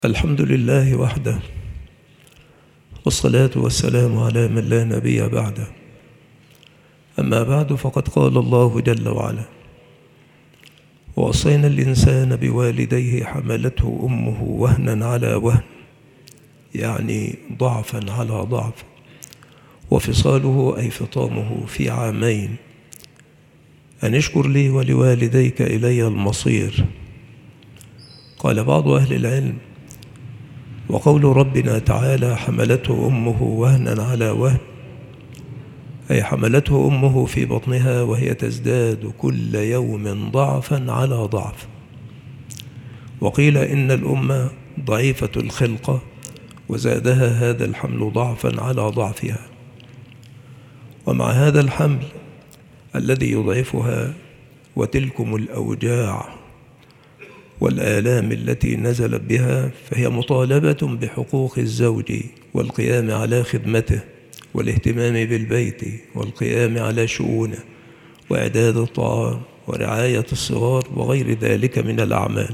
الحمد لله وحده، والصلاة والسلام على من لا نبي بعده. أما بعد، فقد قال الله جل وعلا: ووصينا الإنسان بوالديه حملته أمه وهنا على وهن، يعني ضعفا على ضعف، وفصاله أي فطامه في عامين، أن اشكر لي ولوالديك إلي المصير. قال بعض أهل العلم: وقول ربنا تعالى حملته أمه وهنا على وهن، أي حملته أمه في بطنها وهي تزداد كل يوم ضعفا على ضعف. وقيل إن الأم ضعيفة الخلقة، وزادها هذا الحمل ضعفا على ضعفها. ومع هذا الحمل الذي يضعفها وتلكم الأوجاع والآلام التي نزلت بها، فهي مطالبة بحقوق الزوج والقيام على خدمته والاهتمام بالبيت والقيام على شؤونه وإعداد الطعام ورعاية الصغار وغير ذلك من الأعمال.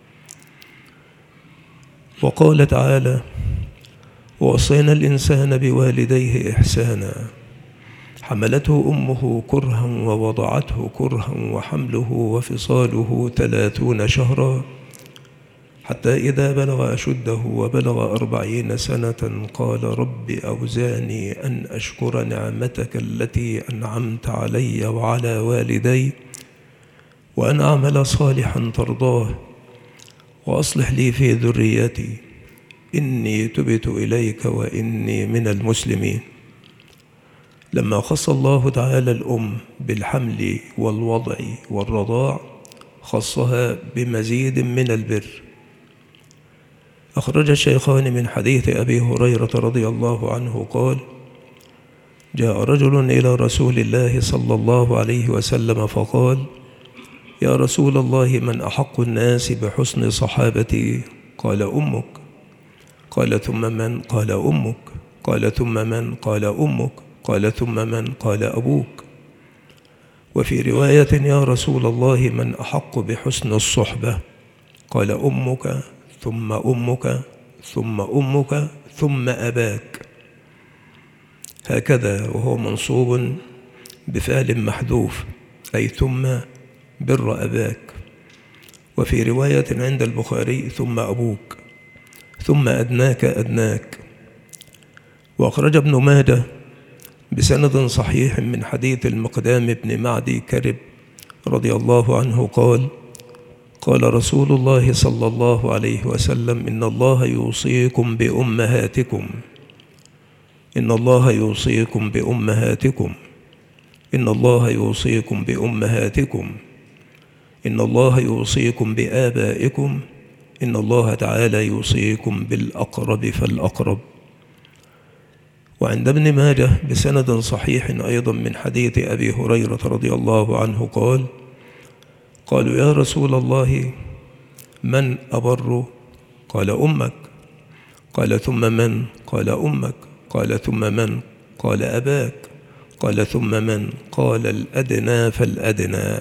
وقال تعالى: ووصينا الإنسان بوالديه إحسانا، حملته أمه كرها ووضعته كرها وحمله وفصاله 30 شهرا حتى إذا بلغ أشده وبلغ 40 سنة قال: رب أوزعني أن أشكر نعمتك التي أنعمت علي وعلى والدي وأن أعمل صالحا ترضاه وأصلح لي في ذريتي إني تبت إليك وإني من المسلمين. لما خص الله تعالى الأم بالحمل والوضع والرضاع، خصها بمزيد من البر. أخرج الشيخان من حديث أبي هريرة رضي الله عنه قال: جاء رجل إلى رسول الله صلى الله عليه وسلم فقال: يا رسول الله، من أحق الناس بحسن صحابتي؟ قال: أمك. قال: ثم من؟ قال: أمك. قال: ثم من؟ قال: أمك. قال: ثم من؟ قال: أبوك. وفي رواية: يا رسول الله، من أحق بحسن الصحبة؟ قال: أمك، ثم أمك، ثم أمك، ثم أباك. هكذا، وهو منصوب بفعل محذوف، أي ثم بر أباك. وفي رواية عند البخاري: ثم أبوك، ثم أدناك أدناك. وأخرج ابن ماجه بسند صحيح من حديث المقدام بن معدي كرب رضي الله عنه قال: قال رسول الله صلى الله عليه وسلم: إن الله يوصيكم بأمهاتكم، إن الله يوصيكم بأمهاتكم، إن الله يوصيكم بأمهاتكم، إن الله يوصيكم بآبائكم، إن الله تعالى يوصيكم بالأقرب فالأقرب. وعند ابن ماجه بسند صحيح أيضا من حديث أبي هريرة رضي الله عنه قال: قالوا: يا رسول الله، من أبر؟ قال: أمك. قال: ثم من؟ قال: أمك. قال: ثم من؟ قال: أباك. قال: ثم من؟ قال: الأدنى فالأدنى.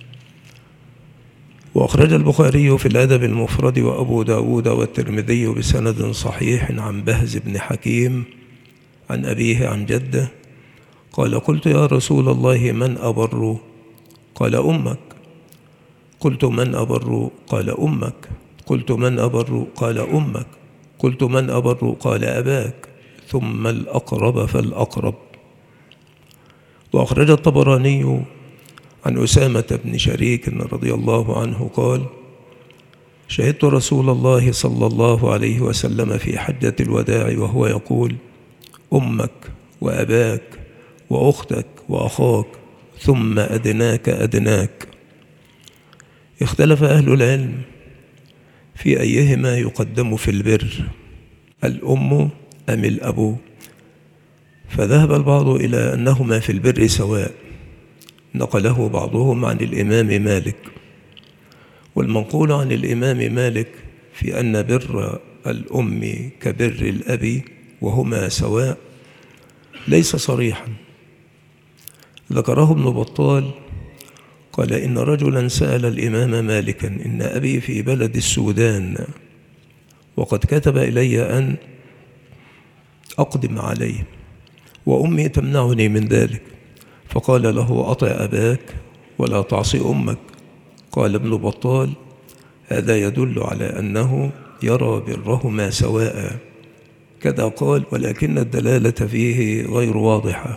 وأخرج البخاري في الأدب المفرد وأبو داود والترمذي بسند صحيح عن بهز بن حكيم عن أبيه عن جده قال: قلت: يا رسول الله، من أبر؟ قال: أمك. قلت: من أبر؟ قال: أمك. قلت: من أبر؟ قال: أمك. قلت: من أبر؟ قال: أباك، ثم الأقرب فالأقرب. وأخرج الطبراني عن أسامة بن شريك رضي الله عنه قال: شهدت رسول الله صلى الله عليه وسلم في حجة الوداع وهو يقول: أمك وأباك وأختك وأخاك ثم أدناك أدناك. اختلف أهل العلم في أيهما يقدم في البر، الأم أم الأب، فذهب البعض إلى أنهما في البر سواء، نقله بعضهم عن الإمام مالك. والمنقول عن الإمام مالك في أن بر الأم كبر الأب وهما سواء ليس صريحا. ذكره ابن بطال قال: إن رجلا سأل الإمام مالكا: إن أبي في بلد السودان وقد كتب إلي أن أقدم عليه، وأمي تمنعني من ذلك. فقال له: أطع أباك ولا تعصي أمك. قال ابن بطال: هذا يدل على أنه يرى برهما سواء. كذا قال، ولكن الدلالة فيه غير واضحة.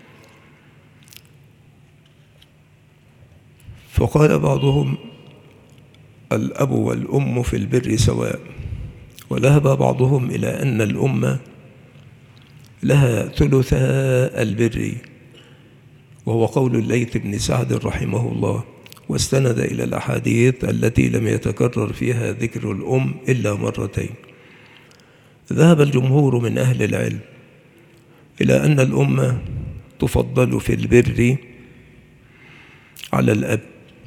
فقال بعضهم: الأب والأم في البر سواء. وذهب بعضهم إلى أن الأم لها ثلثا البر، وهو قول الليث بن سعد رحمه الله، واستند إلى الأحاديث التي لم يتكرر فيها ذكر الأم إلا مرتين. ذهب الجمهور من أهل العلم إلى أن الأم تفضل في البر على الأب.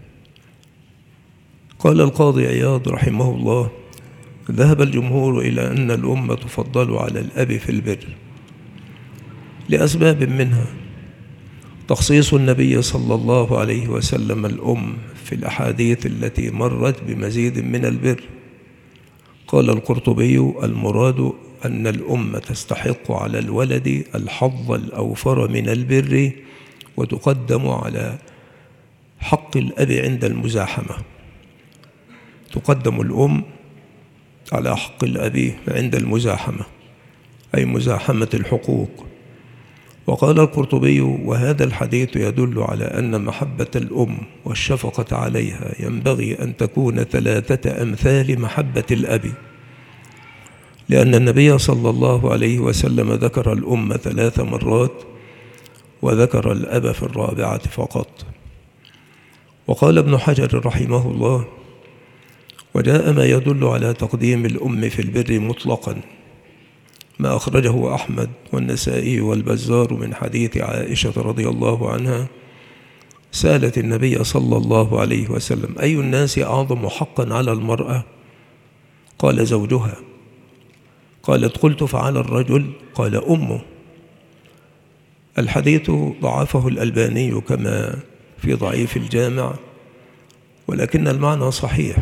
قال القاضي عياض رحمه الله: ذهب الجمهور إلى أن الأم تفضل على الأب في البر لأسباب، منها تخصيص النبي صلى الله عليه وسلم الأم في الأحاديث التي مرت بمزيد من البر. قال القرطبي: المراد أن الأم تستحق على الولد الحظ الأوفر من البر، وتقدم على حق الأب عند المزاحمة. تقدم الأم على حق الأب عند المزاحمة، أي مزاحمة الحقوق. وقال القرطبي: وهذا الحديث يدل على أن محبة الأم والشفقة عليها ينبغي أن تكون 3 أمثال محبة الأب، لأن النبي صلى الله عليه وسلم ذكر الأم 3 مرات، وذكر الأب في الرابعة فقط. وقال ابن حجر رحمه الله: وجاء ما يدل على تقديم الأم في البر مطلقا، ما أخرجه أحمد والنسائي والبزار من حديث عائشة رضي الله عنها، سألت النبي صلى الله عليه وسلم: أي الناس أعظم حقا على المرأة؟ قال: زوجها. قالت: قلت: فعلى الرجل؟ قال: أمه. الحديث ضعفه الألباني كما في ضعيف الجامع، ولكن المعنى صحيح.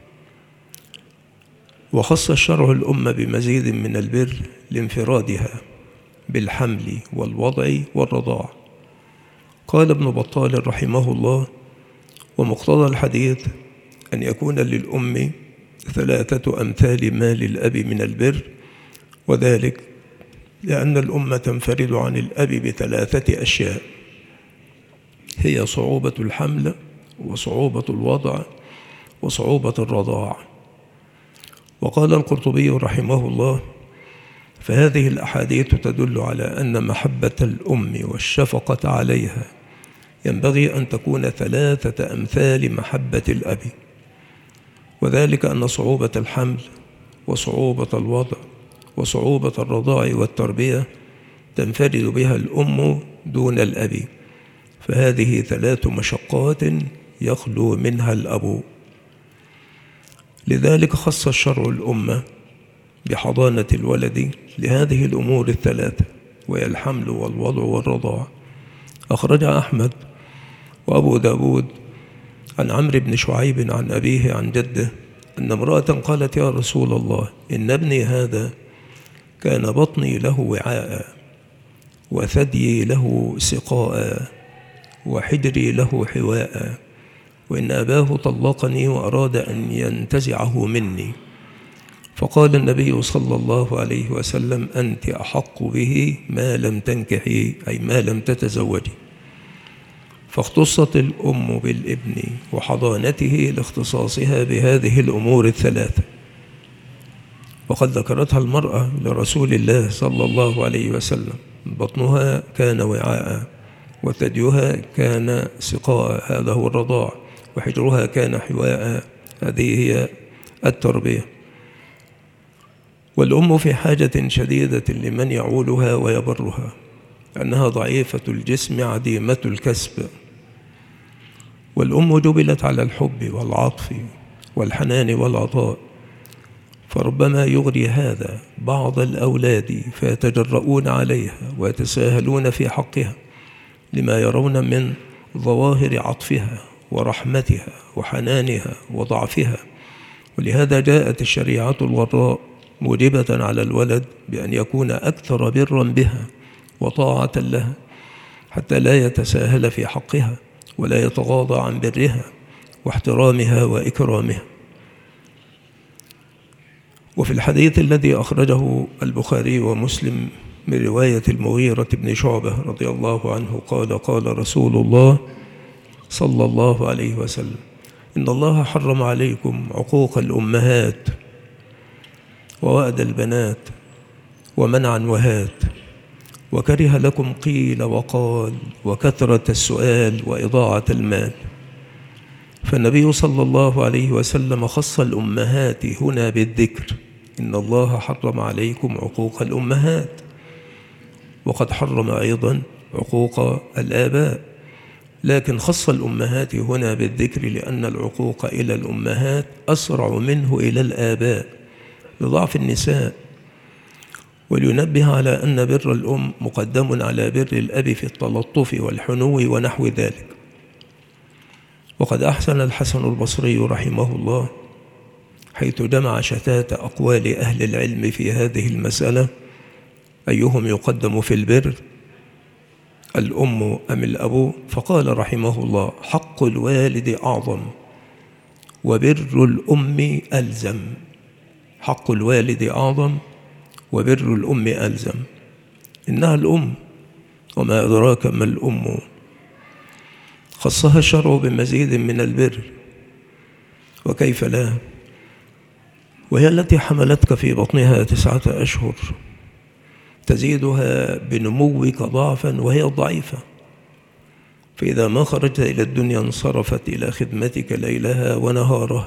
وخص الشرع الأم بمزيد من البر لانفرادها بالحمل والوضع والرضاع. قال ابن بطال رحمه الله: ومقتضى الحديث أن يكون للأم 3 أمثال ما للأب من البر، وذلك لأن الأم تنفرد عن الأب ب3 أشياء، هي صعوبة الحمل، وصعوبة الوضع، وصعوبة الرضاع. وقال القرطبي رحمه الله: فهذه الأحاديث تدل على أن محبة الأم والشفقة عليها ينبغي أن تكون 3 أمثال محبة الأب، وذلك أن صعوبة الحمل، وصعوبة الوضع، وصعوبة الرضاع والتربية تنفرد بها الأم دون الأب، فهذه 3 مشقات يخلو منها الأب. لذلك خص الشرع الأمة بحضانة الولد لهذه الأمور 3، وهي الحمل والوضع والرضاع. أخرج أحمد وأبو داود عن عمرو بن شعيب عن أبيه عن جده أن امرأة قالت: يا رسول الله، إن ابني هذا كان بطني له وعاء، وثديي له سقاء، وحجري له حواء، وإن أباه طلقني وأراد أن ينتزعه مني. فقال النبي صلى الله عليه وسلم: أنت أحق به ما لم تنكحي، أي ما لم تتزوجي. فاختصت الأم بالابن وحضانته لاختصاصها بهذه الأمور 3، وقد ذكرتها المرأة لرسول الله صلى الله عليه وسلم: بطنها كان وعاء، وثديها كان سقاء، هذا هو الرضاع، وحجرها كان حواء، هذه هي التربية. والأم في حاجة شديدة لمن يعولها ويبرها، أنها ضعيفة الجسم عديمة الكسب. والأم جبلت على الحب والعطف والحنان والعطاء، فربما يغري هذا بعض الأولاد فيتجرؤون عليها ويتساهلون في حقها لما يرون من ظواهر عطفها ورحمتها وحنانها وضعفها. ولهذا جاءت الشريعة الغراء موجبة على الولد بأن يكون أكثر برا بها وطاعة لها، حتى لا يتساهل في حقها ولا يتغاضى عن برها واحترامها وإكرامها. وفي الحديث الذي أخرجه البخاري ومسلم من رواية المغيرة بن شعبة رضي الله عنه قال: قال رسول الله صلى الله عليه وسلم: إن الله حرم عليكم عقوق الأمهات ووأد البنات ومنعا وهات، وكره لكم قيل وقال وكثرة السؤال وإضاعة المال. فالنبي صلى الله عليه وسلم خص الأمهات هنا بالذكر: إن الله حرم عليكم عقوق الأمهات، وقد حرم أيضا عقوق الآباء، لكن خص الأمهات هنا بالذكر لأن العقوق إلى الأمهات أسرع منه إلى الآباء لضعف النساء، ولينبه على أن بر الأم مقدم على بر الأب في التلطف والحنو ونحو ذلك. وقد أحسن الحسن البصري رحمه الله حيث جمع شتات أقوال أهل العلم في هذه المسألة: أيهم يقدم في البر، الأم أم الأب؟ فقال رحمه الله: حق الوالد أعظم وبر الأم ألزم. حق الوالد أعظم وبر الأم ألزم. إنها الأم، وما أدراك ما الأم. خصها الشرع بمزيد من البر، وكيف لا، وهي التي حملتك في بطنها 9 أشهر، تزيدها بنموك ضعفا وهي ضعيفة، فإذا ما خرجت إلى الدنيا انصرفت إلى خدمتك ليلها ونهارها،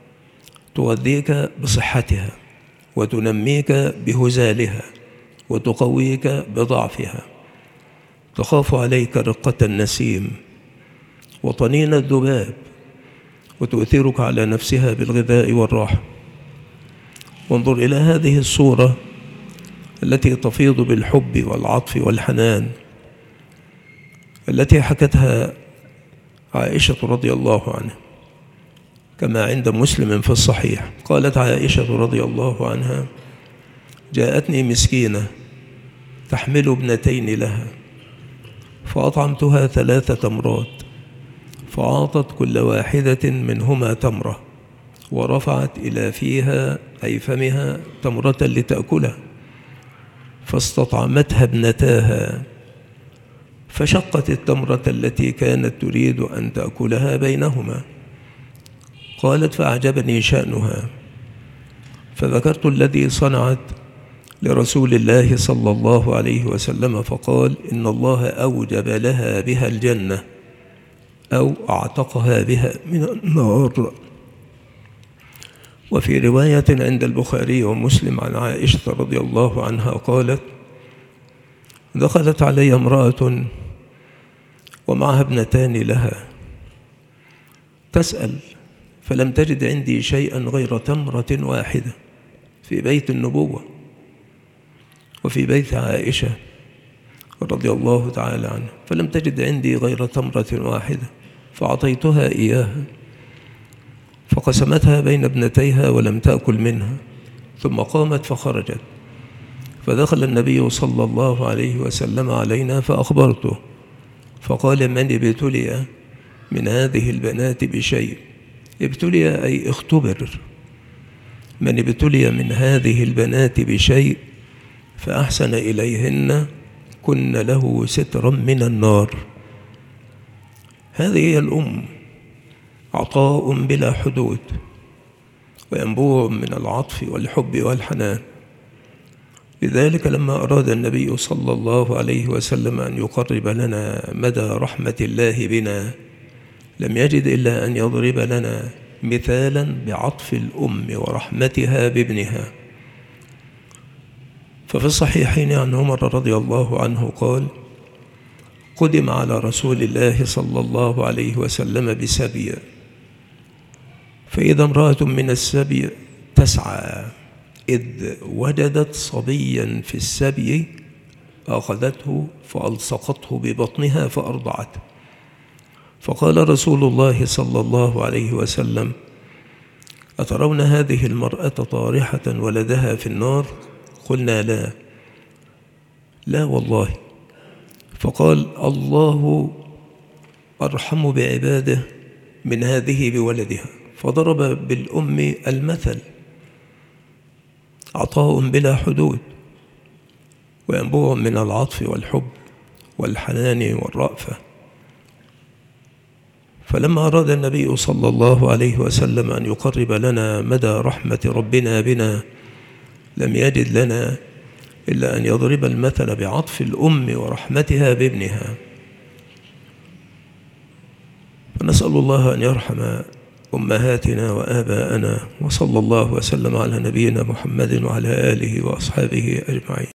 تغذيك بصحتها وتنميك بهزالها وتقويك بضعفها، تخاف عليك رقة النسيم وطنين الذباب، وتؤثرك على نفسها بالغذاء والراحة. وانظر إلى هذه الصورة التي تفيض بالحب والعطف والحنان، التي حكتها عائشة رضي الله عنها كما عند مسلم في الصحيح. قالت عائشة رضي الله عنها: جاءتني مسكينة تحمل ابنتين لها، فأطعمتها 3 تمرات، فأعطت كل واحدة منهما تمرة، ورفعت إلى فيها أي فمها تمرة لتأكلها، فاستطعمتها ابنتاها، فشقت التمرة التي كانت تريد أن تأكلها بينهما. قالت: فأعجبني شأنها، فذكرت الذي صنعت لرسول الله صلى الله عليه وسلم، فقال: إن الله أوجب لها بها الجنة أو أعتقها بها من النار. وفي رواية عند البخاري ومسلم عن عائشة رضي الله عنها قالت: دخلت علي امرأة ومعها ابنتان لها تسأل، فلم تجد عندي شيئا غير تمرة واحدة في بيت النبوة وفي بيت عائشة رضي الله تعالى عنها، فلم تجد عندي غير تمرة واحدة، فأعطيتها إياها، فقسمتها بين ابنتيها ولم تأكل منها، ثم قامت فخرجت، فدخل النبي صلى الله عليه وسلم علينا فأخبرته، فقال: من ابتلي من هذه البنات بشيء؟ ابتلي أي اختبر. من ابتلي من هذه البنات بشيء فأحسن إليهن كن له سترا من النار. هذه هي الأم، عطاء بلا حدود وينبوع من العطف والحب والحنان. لذلك لما أراد النبي صلى الله عليه وسلم أن يقرب لنا مدى رحمة الله بنا، لم يجد إلا أن يضرب لنا مثالا بعطف الأم ورحمتها بابنها. ففي الصحيحين عن عمر رضي الله عنه قال: قدم على رسول الله صلى الله عليه وسلم بسبي، فإذا امرأة من السبي تسعى، إذ وجدت صبيا في السبي أخذته فألصقته ببطنها فأرضعته. فقال رسول الله صلى الله عليه وسلم: أترون هذه المرأة طارحة ولدها في النار؟ قلنا لا. لا والله. فقال الله أرحم بعباده من هذه بولدها، فضرب بالأم المثل. عطاء بلا حدود وينبوع من العطف والحب والحنان والرأفة. فلما أراد النبي صلى الله عليه وسلم أن يقرب لنا مدى رحمة ربنا بنا لم يجد لنا إلا أن يضرب المثل بعطف الأم ورحمتها بابنها. فنسأل الله أن يرحم أمهاتنا وآباءنا، وصلى الله وسلم على نبينا محمد وعلى آله وأصحابه أجمعين.